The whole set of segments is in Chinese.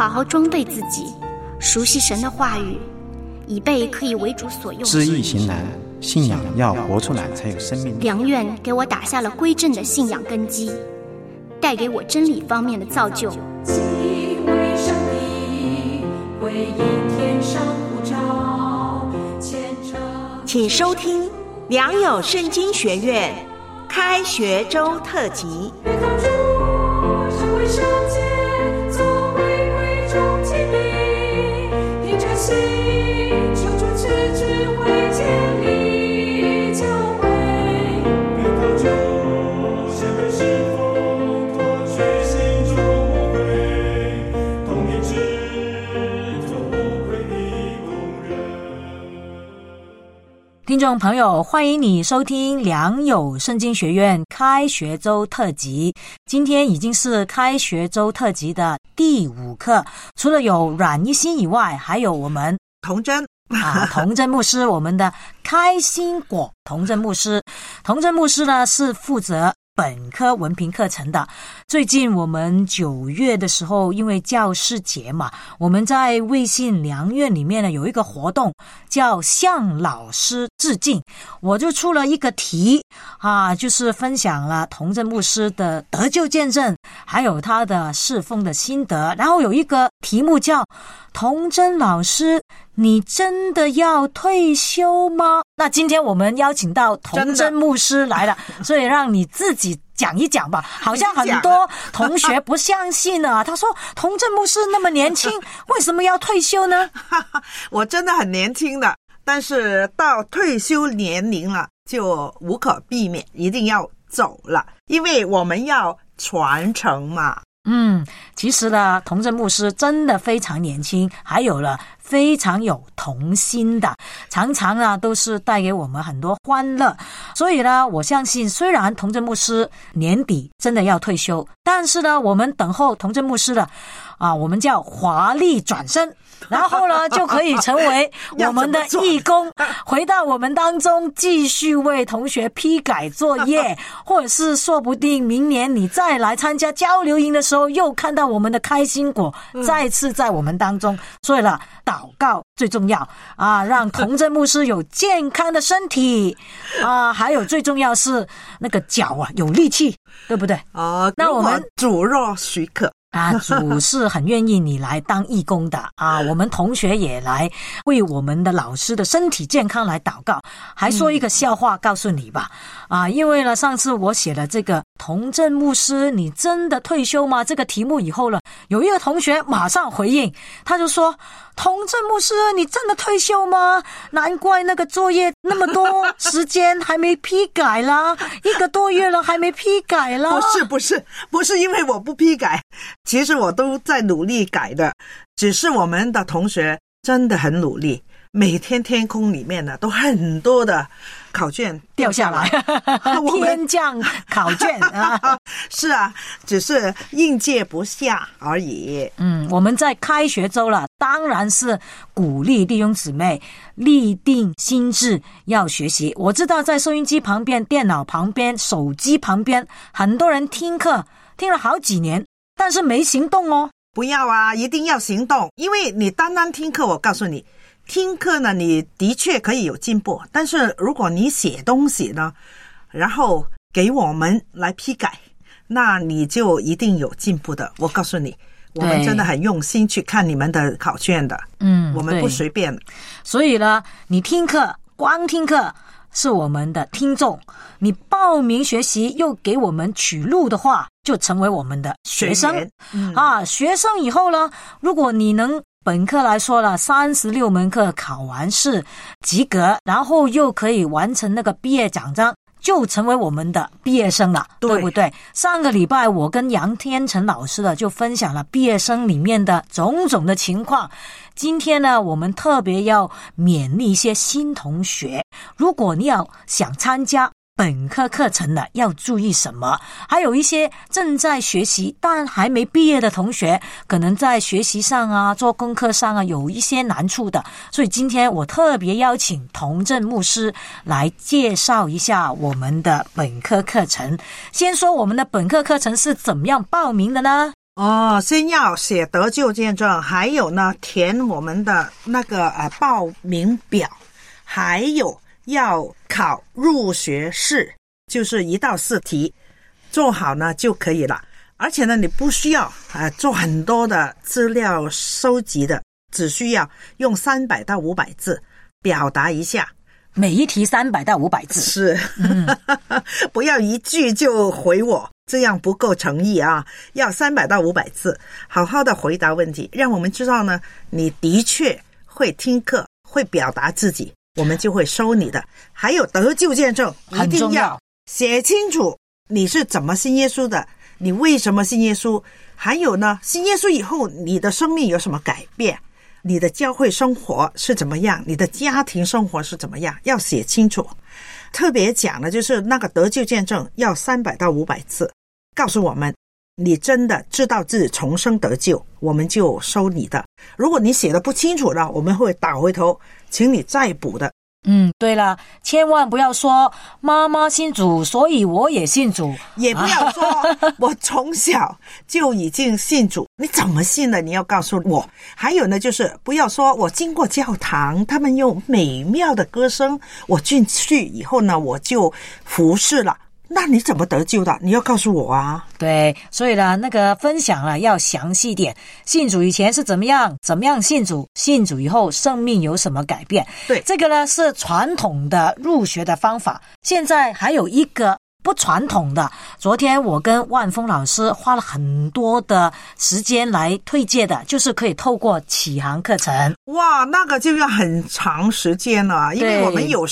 好好装备自己，熟悉神的话语，以备可以为主所用。 知易行难，信仰要活出来才有生命力。 良愿给我打下了归正的信仰根基，带给我真理方面的造就。 敬畏上帝，回应天上呼召，虔诚。 请收听良友圣经学院开学周特辑。 成为圣洁，作为贵重器皿，凭着信求主赐智慧建立教会。别靠主谦卑侍奉，脱去心中魔鬼，同一致就不愧的工人。 听众朋友，欢迎你收听良友圣经学院开学周特辑。今天已经是开学周特辑的第5课，除了有阮一心以外，还有我们童真童真牧师，我们的开心果童真牧师。童真牧师呢是负责本科文凭课程的。最近我们9月的时候，因为教师节嘛，我们在微信良院里面呢有一个活动叫向老师致敬，我就出了一个题就是分享了童真牧师的得救见证，还有他的侍奉的心得，然后有一个题目叫童真老师，你真的要退休吗？那今天我们邀请到童真牧师来了，所以让你自己讲一讲吧。好像很多同学不相信啊，他说童真牧师那么年轻，为什么要退休呢？ 我真的很年轻的，但是到退休年龄了就无可避免，一定要走了，因为我们要传承嘛。 其实呢，童真牧师真的非常年轻，还有了非常有童心的，常常呢都是带给我们很多欢乐。所以呢，我相信虽然童真牧师年底真的要退休，但是呢，我们等候童真牧师的我们叫华丽转身，然后呢就可以成为我们的义工，回到我们当中继续为同学批改作业，或者是说不定明年你再来参加交流营的时候，又看到我们的开心果再次在我们当中。所以呢，祷告最重要让童真牧师有健康的身体还有最重要是那个脚有力气，对不对？那我们主若许可主是很愿意你来当义工的我们同学也来为我们的老师的身体健康来祷告。还说一个笑话告诉你吧因为呢上次我写了这个童真牧师你真的退休吗这个题目以后了，有一个同学马上回应，他就说童真牧师你真的退休吗？难怪那个作业那么多时间还没批改啦1个多月了还没批改啦。 不是因为我不批改，其实我都在努力改的，只是我们的同学真的很努力，每天天空里面呢都很多的考卷掉下来天降考卷是只是应届不下而已。 我们在开学周了，当然是鼓励弟兄姊妹立定心志要学习。我知道在收音机旁边、电脑旁边、手机旁边，很多人听课听了好几年，但是没行动哦。 不要一定要行动，因为你单单听课，我告诉你，听课呢你的确可以有进步，但是如果你写东西呢，然后给我们来批改，那你就一定有进步的。我告诉你，我们真的很用心去看你们的考卷的，我们不随便。 所以呢，你听课，光听课是我们的听众，你报名学习又给我们取录的话，就成为我们的学生学生以后呢，如果你能本科来说了36门课考完试及格，然后又可以完成那个毕业奖章，就成为我们的毕业生了， 对不对？上个礼拜我跟杨天成老师就分享了毕业生里面的种种的情况。今天呢，我们特别要勉励一些新同学，如果你要想参加本科课程的要注意什么，还有一些正在学习但还没毕业的同学，可能在学习上做功课上有一些难处的。所以今天我特别邀请童真牧师来介绍一下我们的本科课程。先说我们的本科课程是怎么样报名的呢？ 先要写得救见证，还有呢填我们的那个报名表，还有要考入学试，就是1到4题做好呢就可以了。而且呢你不需要做很多的资料收集的，只需要用300到500字表达一下， 每一题300到500字。 是不要一句就回我，这样不够诚意啊，要300到500字好好的回答问题，让我们知道呢你的确会听课，会表达自己，我们就会收你的。还有得救见证一定要写清楚你是怎么信耶稣的，你为什么信耶稣，还有呢信耶稣以后你的生命有什么改变，你的教会生活是怎么样，你的家庭生活是怎么样，要写清楚。特别讲的就是那个得救见证要300到500字，告诉我们你真的知道自己重生得救，我们就收你的。如果你写的不清楚了，我们会打回头请你再补的。 对了，千万不要说妈妈信主所以我也信主， 也不要说我从小就已经信主，你怎么信的，你要告诉我。还有呢就是不要说我经过教堂，他们用美妙的歌声，我进去以后呢我就服侍了，那你怎么得救的，你要告诉我啊。 对，所以呢那个分享了要详细点，信主以前是怎么样信主，信主以后生命有什么改变。 对， 这个呢是传统的入学的方法。现在还有一个不传统的，昨天我跟万峰老师花了很多的时间来推荐的，就是可以透过启航课程。 哇，那个就要很长时间了，因为我们有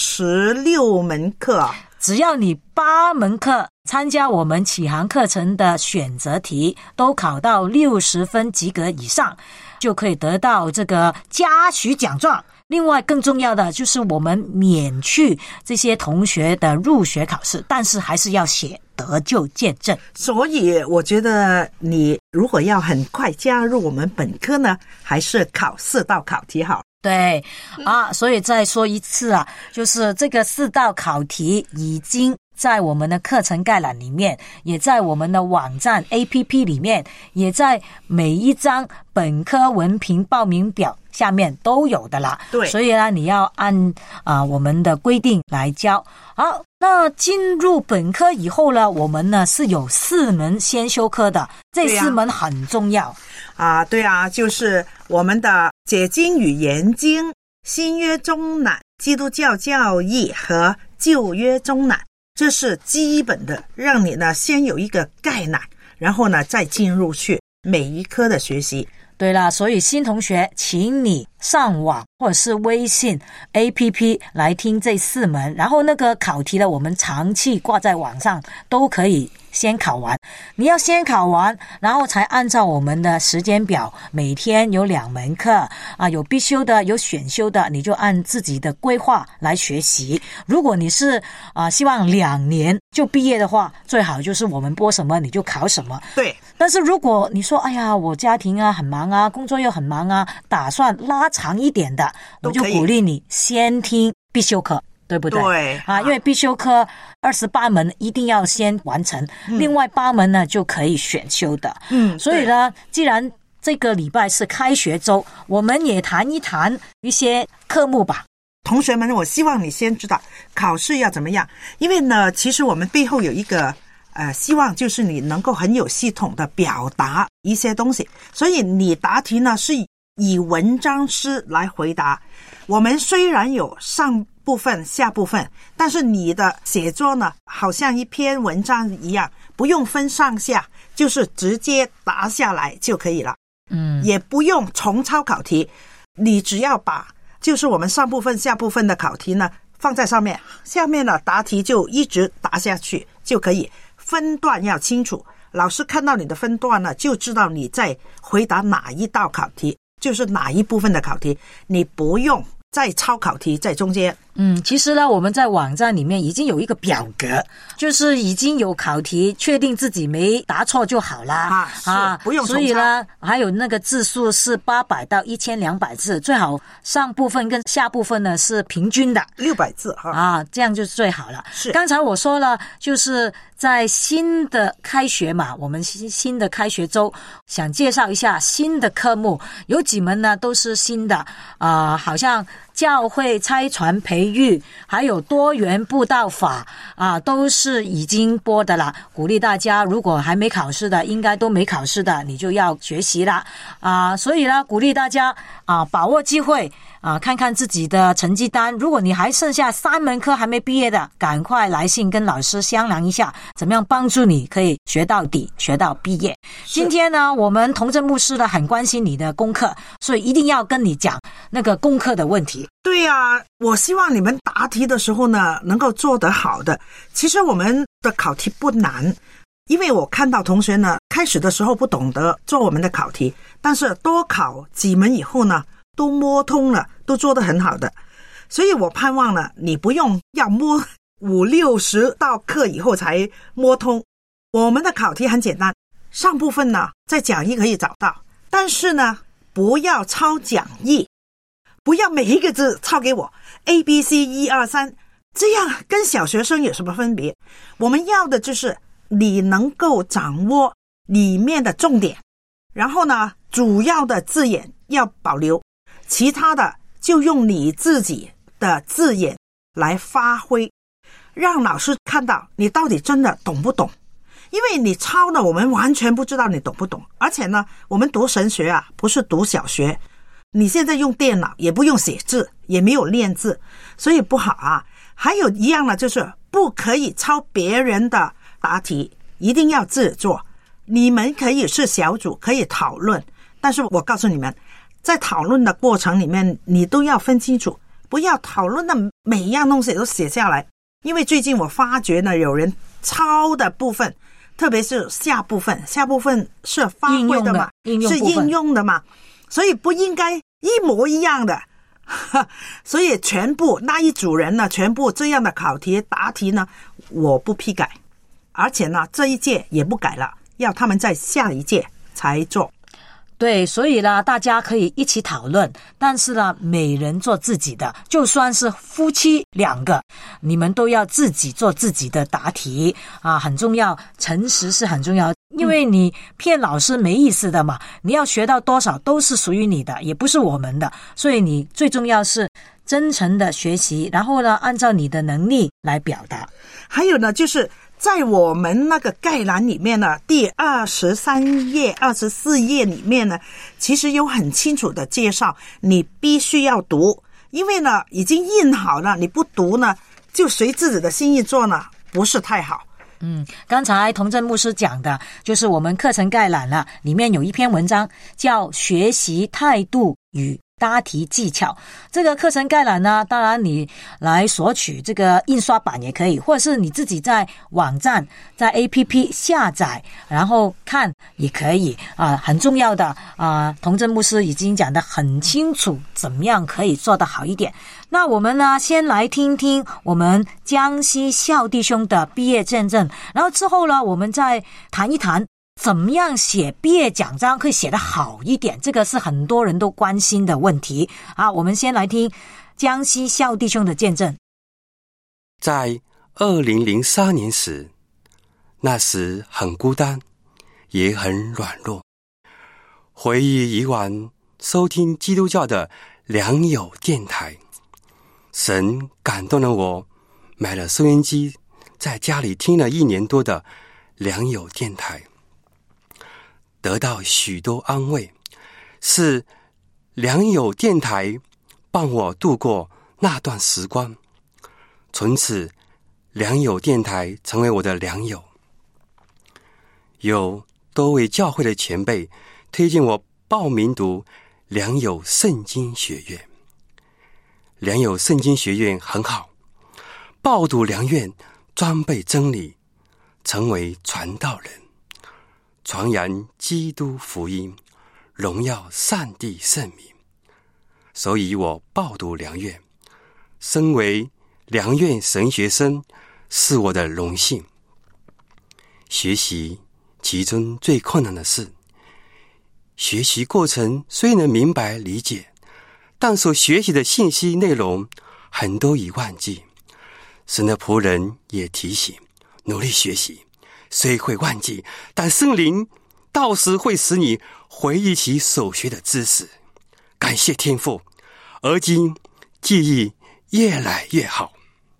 16门课， 只要你8门课参加我们启航课程的选择题都考到60分及格以上，就可以得到这个嘉许奖状。另外更重要的就是我们免去这些同学的入学考试，但是还是要写得救见证。 所以我觉得你如果要很快加入我们本科呢，还是考4道考题好。 对所以再说一次就是这个4道考题已经在我们的课程概览里面，也在我们的网站 APP 里面，也在每一张本科文凭报名表下面都有的啦。 对， 所以呢你要按我们的规定来教。好，那进入本科以后呢，我们呢是有4门先修课的，这4门很重要对啊，就是我们的解经与研经、新约中南、基督教教义和旧约中南，这是基本的，让你呢先有一个概览，然后呢再进入去每一科的学习。 对了，所以新同学请你上网或者是微信 APP 来听这4门，然后那个考题呢我们长期挂在网上，都可以先考完。你要先考完，然后才按照我们的时间表，每天有2门课有必修的有选修的，你就按自己的规划来学习。如果你是希望2年就毕业的话，最好就是我们播什么你就考什么。 对， 但是如果你说哎呀我家庭很忙工作又很忙打算拉长一点的，我就鼓励你先听必修课，对不对？ 对因为必修课28门一定要先完成，另外8门呢就可以选修的。所以呢既然这个礼拜是开学周，我们也谈一谈一些科目吧。 同学们，我希望你先知道考试要怎么样，因为呢其实我们背后有一个希望就是你能够很有系统的表达一些东西，所以你答题呢是以文章式来回答。我们虽然有上部分下部分，但是你的写作呢好像一篇文章一样，不用分上下，就是直接答下来就可以了。也不用重抄考题，你只要把就是我们上部分下部分的考题呢放在上面，下面的答题就一直答下去就可以。分段要清楚，老师看到你的分段呢就知道你在回答哪一道考题，就是哪一部分的考题，你不用再抄考题在中间。 其实呢，我们在网站里面已经有一个表格，就是已经有考题，确定自己没答错就好啦。 不用重抄。 所以呢，还有那个字数是800到1200字，最好上部分跟下部分呢是平均的 600字这样就最好了。 是， 刚才我说了，就是在新的开学嘛，我们新的开学周，想介绍一下新的科目，有几门呢都是新的好像教会差传培育，还有多元布道法都是已经播的了。鼓励大家，如果还没考试的，应该都没考试的，你就要学习了所以呢，鼓励大家把握机会看看自己的成绩单。如果你还剩下3门课还没毕业的，赶快来信跟老师商量一下，怎么样帮助你可以学到底，学到毕业。今天呢，我们童真牧师呢很关心你的功课，所以一定要跟你讲那个功课的问题。 对啊，我希望你们答题的时候呢能够做得好的。其实我们的考题不难，因为我看到同学呢开始的时候不懂得做我们的考题，但是多考几门以后呢都摸通了，都做得很好的。所以我盼望了你不用要摸50-60道课以后才摸通。我们的考题很简单，上部分呢在讲义可以找到，但是呢不要抄讲义，不要每一个字抄给我 ABC 1 2 3，这样跟小学生有什么分别？我们要的就是你能够掌握里面的重点，然后呢主要的字眼要保留，其他的就用你自己的字眼来发挥，让老师看到你到底真的懂不懂。因为你抄了，我们完全不知道你懂不懂。而且呢，我们读神学不是读小学，你现在用电脑也不用写字，也没有练字，所以不好还有一样呢，就是不可以抄别人的答题，一定要自己做。你们可以是小组，可以讨论，但是我告诉你们，在讨论的过程里面，你都要分清楚，不要讨论的每一样东西都写下来。因为最近我发觉呢，有人抄的部分，特别是下部分是发挥的嘛，是应用的嘛，所以不应该一模一样的。所以全部那一组人呢，全部这样的考题答题呢，我不批改，而且呢这一届也不改了，要他们在下一届才做。 对，所以呢，大家可以一起讨论，但是呢，每人做自己的，就算是夫妻2个，你们都要自己做自己的答题很重要，诚实是很重要，因为你骗老师没意思的嘛，你要学到多少都是属于你的，也不是我们的，所以你最重要是真诚的学习，然后呢，按照你的能力来表达。 还有呢，就是在我们那个概览里面呢，第23页、24页里面呢，其实有很清楚的介绍，你必须要读，因为呢已经印好了，你不读呢，就随自己的心意做呢，不是太好。 刚才童真牧师讲的就是我们课程概览了，里面有一篇文章叫学习态度与答题技巧。这个课程概览呢，当然你来索取这个印刷版也可以，或者是你自己在网站在 APP 下载然后看也可以很重要的童真牧师已经讲得很清楚，怎么样可以做得好一点。那我们呢，先来听听我们江西孝弟兄的毕业见证，然后之后呢，我们再谈一谈怎么样写毕业奖章可以写得好一点，这个是很多人都关心的问题。我们先来听江西孝弟兄的见证。 在2003年时，那时很孤单，也很软弱。回忆以往收听基督教的良友电台，神感动了我，买了收音机，在家里听了1年多的良友电台，得到许多安慰，是良友电台帮我度过那段时光。从此良友电台成为我的良友。有多位教会的前辈推荐我报名读良友圣经学院。良友圣经学院很好，报读良院，装备真理，成为传道人，传扬基督福音，荣耀上帝圣名。 所以我报读良院。身为良院神学生是我的荣幸。学习其中最困难的是，学习过程虽能明白理解，但所学习的信息内容很多已忘记。神的仆人也提醒，努力学习，虽会忘记，但圣灵到时会使你回忆起所学的知识。感谢天父，而今记忆越来越好。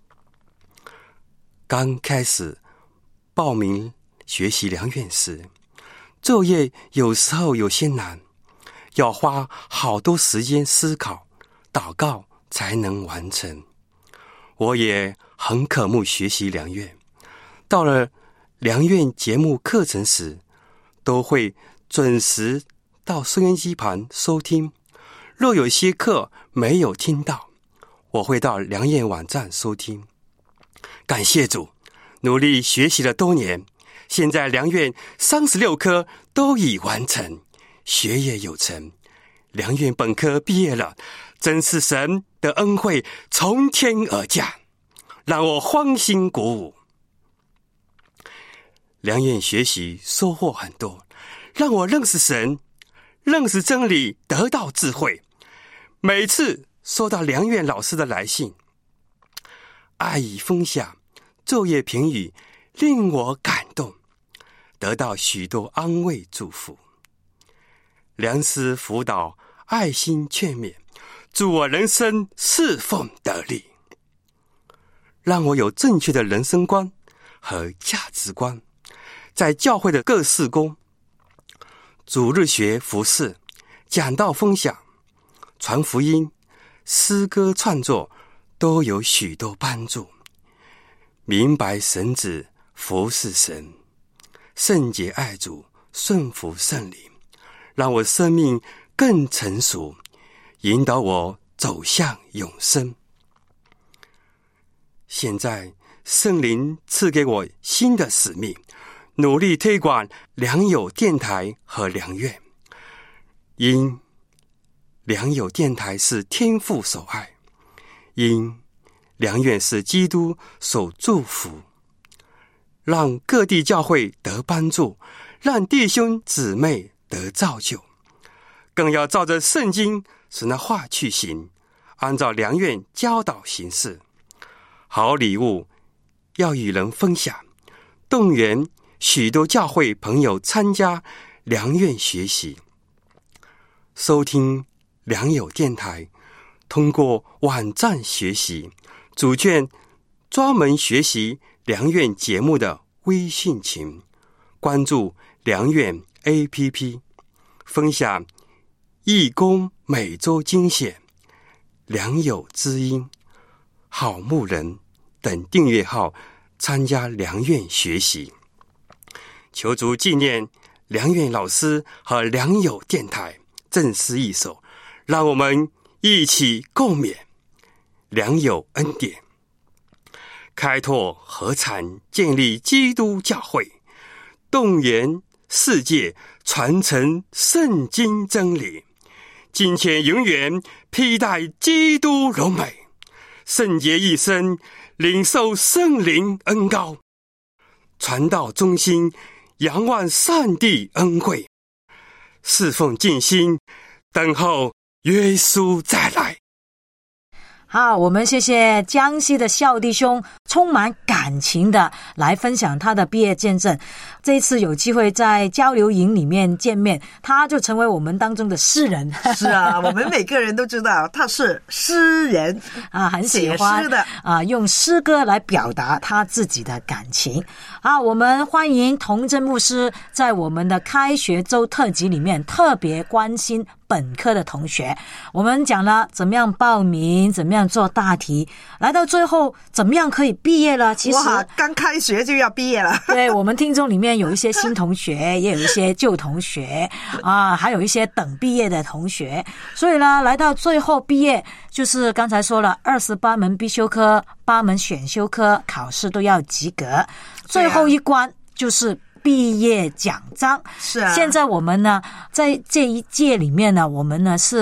刚开始报名学习良院时，作业有时候有些难，要花好多时间思考、祷告才能完成。我也很渴慕学习良院，到了良院节目课程时，都会准时到收音机旁收听。若有些课没有听到，我会到良院网站收听。感谢主，努力学习了多年，现在良院36科都已完成，学业有成，良院本科毕业了，真是神的恩惠从天而降，让我欢欣鼓舞。良院学习收获很多，让我认识神，认识真理，得到智慧。每次收到良院老师的来信，爱与分享、作业评语令我感动，得到许多安慰祝福。良师辅导，爱心劝勉，助我人生侍奉得力，让我有正确的人生观和价值观。在教会的各事工、主日学服事、讲道分享、传福音、诗歌创作都有许多帮助。明白神旨，服侍神，圣洁爱主，顺服圣灵，让我生命更成熟，引导我走向永生。现在圣灵赐给我新的使命，努力推广良友电台和良院。因良友电台是天父所爱，因良院是基督所祝福，让各地教会得帮助，让弟兄姊妹得造就，更要照着圣经神的话去行，按照良院教导行事。好礼物要与人分享，动员许多教会朋友参加良院学习，收听良友电台，通过网站学习，组建专门学习良院节目的微信群，关注良院 APP， 分享义工每周精选、良友知音、好牧人等订阅号，参加良院学习。求主纪念良院老师和良友电台，正诗一首，让我们一起共勉良友恩典，开拓禾场，建立基督教会，动员世界传承圣经真理，金钱永远披戴基督荣美，圣洁一生领受圣灵恩膏，传道忠心，仰望上帝恩惠，侍奉尽心，等候耶稣再来。 好，我们谢谢江西的孝弟兄充满感情的来分享他的毕业见证。这一次有机会在交流营里面见面，他就成为我们当中的诗人。 是啊，我们每个人都知道他是诗人啊，很喜欢写诗的啊，用诗歌来表达他自己的感情。好，我们欢迎童真牧师在我们的开学周特辑里面特别关心本科的同学。我们讲了怎么样报名，怎么样做大题，来到最后怎么样可以毕业了。其实哇，刚开学就要毕业了。 对，我们听众里面有一些新同学，也有一些旧同学啊，还有一些等毕业的同学。所以呢，来到最后毕业，就是刚才说了28门必修科、8门选修科考试都要及格，最后一关就是毕业奖章。 是啊， 现在我们呢，在这一届里面呢，我们呢是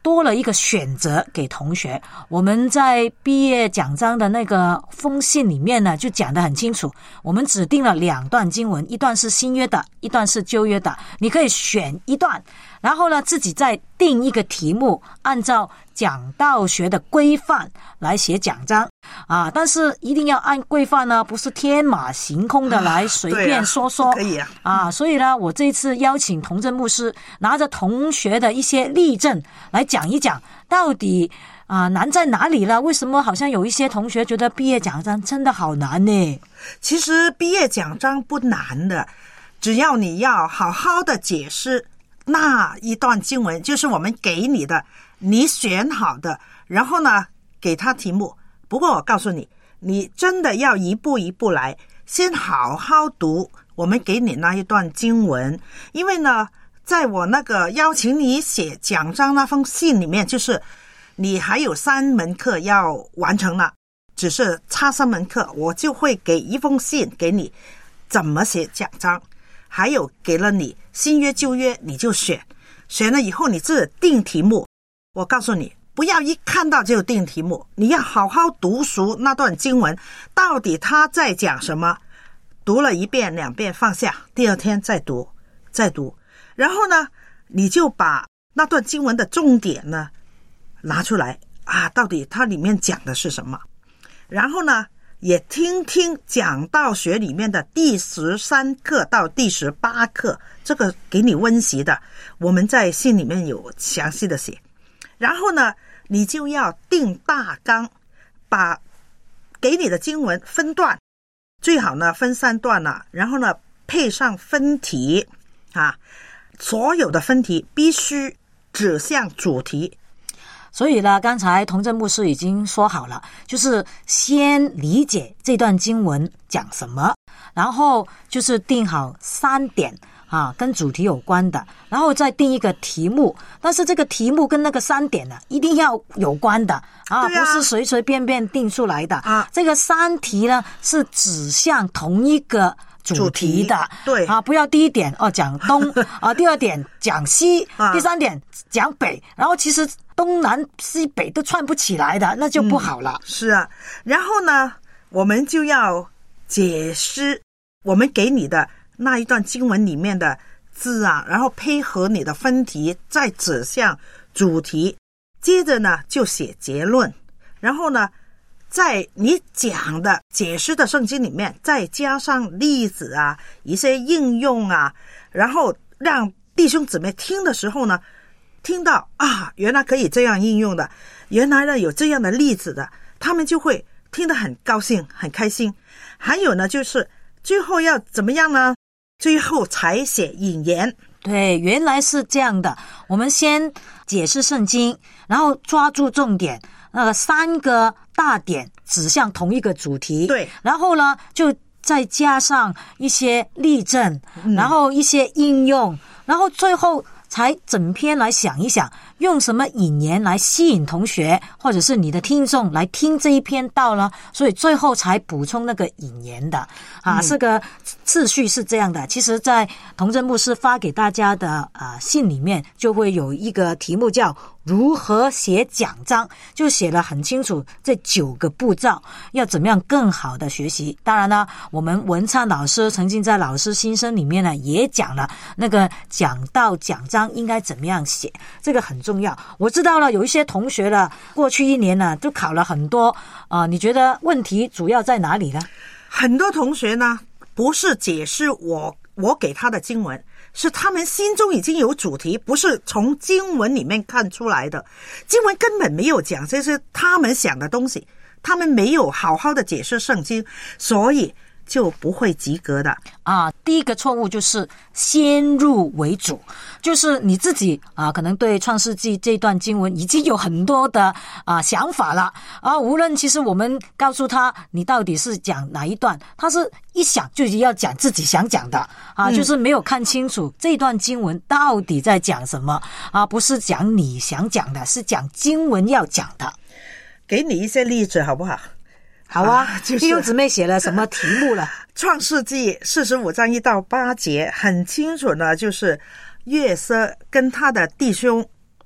多了一个选择给同学。我们在毕业奖章的那个封信里面呢，就讲得很清楚，我们指定了2段经文，一段是新约的，一段是旧约的，你可以选一段，然后呢自己再定一个题目，按照讲道学的规范来写奖章啊，但是一定要按规范呢，不是天马行空的来随便说说， 可以啊。 所以呢，我这一次邀请童真牧师拿着同学的一些例证来讲一讲，到底难在哪里了？为什么好像有一些同学觉得毕业奖章真的好难呢？ 其实毕业奖章不难的，只要你要好好的解释那一段经文，就是我们给你的，你选好的，然后呢给他题目。不过我告诉你，你真的要一步一步来，先好好读我们给你那一段经文。因为呢，在我那个邀请你写奖章那封信里面，就是你还有3门课要完成了，只是差3门课，我就会给一封信给你怎么写奖章，还有给了你新约旧约，你就选了以后你自己定题目。我告诉你，不要一看到就定题目，你要好好读熟那段经文，到底他在讲什么，读了1遍2遍放下，第2天再读，然后呢你就把那段经文的重点呢拿出来到底它里面讲的是什么，然后呢也听听讲道学里面的第13课到第18课，这个给你温习的，我们在信里面有详细的写。然后呢你就要定大纲，把给你的经文分段，最好呢分3段了，然后呢配上分题所有的分题必须指向主题。 所以呢，刚才童真牧师已经说好了，就是先理解这段经文讲什么，然后就是定好3点跟主题有关的，然后再定一个题目，但是这个题目跟那个3点呢一定要有关的不是随随便便定出来的这个3题呢是指向同一个主题的， 对不要第1点讲东第2点讲西第3点讲北，然后其实东南西北都串不起来的，那就不好了。 是啊，然后呢我们就要解释我们给你的那一段经文里面的字然后配合你的分题，再指向主题，接着呢就写结论，然后呢在你讲的解释的圣经里面再加上例子一些应用然后让弟兄姊妹听的时候呢，听到原来可以这样应用的，原来呢有这样的例子的，他们就会听得很高兴很开心。还有呢就是最后要怎么样呢？最后才写引言。 对，原来是这样的，我们先解释圣经，然后抓住重点，那个3个大点指向同一个主题， 对， 然后呢就再加上一些例证，然后一些应用，然后最后才整篇来想一想，用什么引言来吸引同学或者是你的听众来听这一篇道呢？所以最后才补充那个引言的这个次序是这样的。其实在童真牧师发给大家的信里面就会有一个题目叫如何写奖章，就写了很清楚这9个步骤要怎么样更好的学习。当然呢，我们文灿老师曾经在老师新生里面呢也讲了那个讲道奖章应该怎么样写，这个很重要。我知道了有一些同学呢过去1年呢就考了很多你觉得问题主要在哪里呢？ 很多同学呢不是解释我给他的经文，是他们心中已经有主题，不是从经文里面看出来的，经文根本没有讲，这是他们想的东西，他们没有好好的解释圣经，所以就不会及格的第一个错误就是先入为主，就是你自己可能对创世纪这段经文已经有很多的想法了无论其实我们告诉他你到底是讲哪一段，他是一想就要讲自己想讲的就是没有看清楚这段经文到底在讲什么不是讲你想讲的，是讲经文要讲的。 给你一些例子好不好？ 好弟兄姊妹写了什么题目了？ 创世纪45章1到8节很清楚呢，就是约瑟跟他的弟兄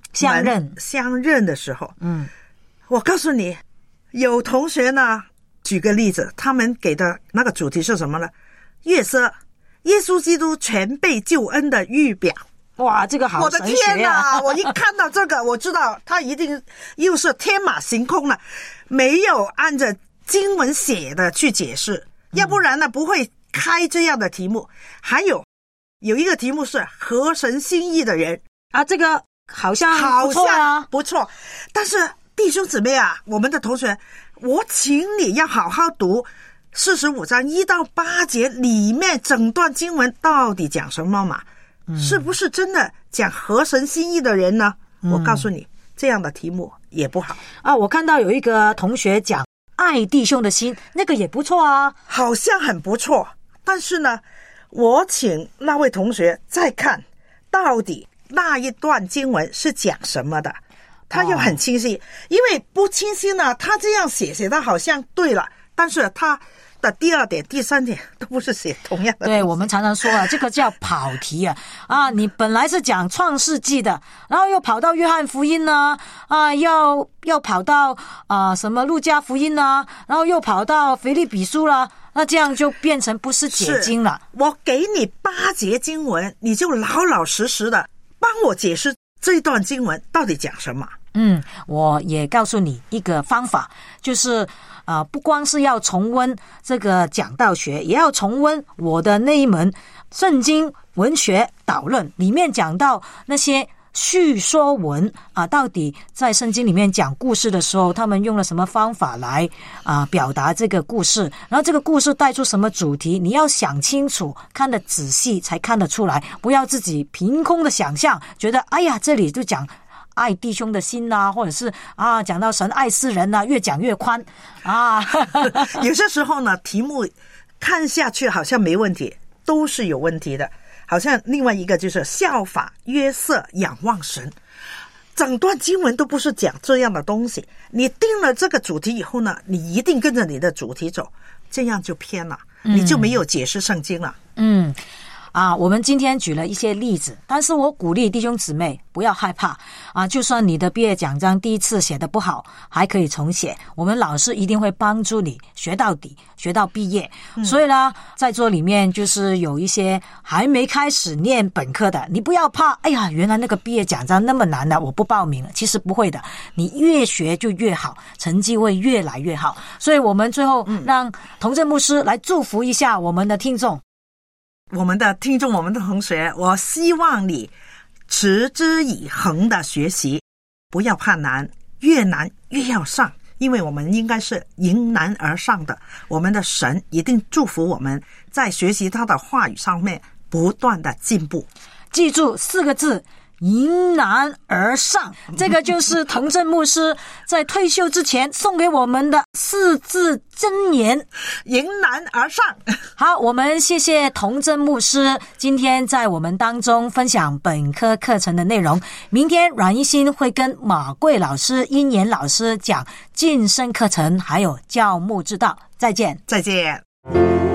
相认的时候，我告诉你，有同学呢，举个例子，他们给的那个主题是什么呢？月色，耶稣基督全备救恩的预表。 哇，这个好我的神学天哪！我一看到这个，我知道他一定又是天马行空了，没有按着经文写的去解释，要不然呢不会开这样的题目。还有一个题目是合神心意的人啊，这个好像不错啊， 不错。但是弟兄姊妹啊，我们的同学，我请你要好好读45章1到8节里面整段经文到底讲什么嘛？是不是真的讲合神心意的人呢？我告诉你，这样的题目也不好啊。我看到有一个同学讲爱弟兄的心，那个也不错啊， 好像很不错。但是呢，我请那位同学再看到底那一段经文是讲什么的，他又很清晰。因为不清晰呢，他这样写的好像对了，但是他的第2点、第3点都不是写同样的。 对，我们常常说啊，这个叫跑题啊，你本来是讲创世纪的，然后又跑到约翰福音呢，要跑到什么路加福音呢，然后又跑到腓立比书啦，那这样就变成不是解经了。 我给你8节经文，你就老老实实的帮我解释这段经文到底讲什么。 我也告诉你一个方法，就是不光是要重温这个讲道学，也要重温我的那一门圣经文学导论，里面讲到那些叙说文到底在圣经里面讲故事的时候，他们用了什么方法来表达这个故事，然后这个故事带出什么主题，你要想清楚，看得仔细才看得出来，不要自己凭空的想象，觉得哎呀这里就讲爱弟兄的心或者是讲到神爱世人越讲越宽有些时候呢，题目看下去好像没问题，都是有问题的。好像另外一个就是效法约瑟仰望神，整段经文都不是讲这样的东西。你定了这个主题以后呢，你一定跟着你的主题走，这样就偏了，你就没有解释圣经了。 我们今天举了一些例子，但是我鼓励弟兄姊妹不要害怕就算你的毕业奖章第一次写得不好，还可以重写，我们老师一定会帮助你学到底，学到毕业。所以呢，在座里面就是有一些还没开始念本科的，你不要怕，哎呀，原来那个毕业奖章那么难的，我不报名了。其实不会的，你越学就越好，成绩会越来越好。所以我们最后让童正牧师来祝福一下我们的听众。 我们的听众，我们的同学，我希望你持之以恒的学习，不要怕难，越难越要上，因为我们应该是迎难而上的。我们的神一定祝福我们在学习他的话语上面不断的进步。 记住4个字，迎难而上，这个就是童正牧师在退休之前送给我们的4字箴言， 迎难而上。 好，我们谢谢童正牧师今天在我们当中分享本科课程的内容。明天阮一新会跟马贵老师、殷言老师讲晋升课程还有教牧之道。再见。 再见。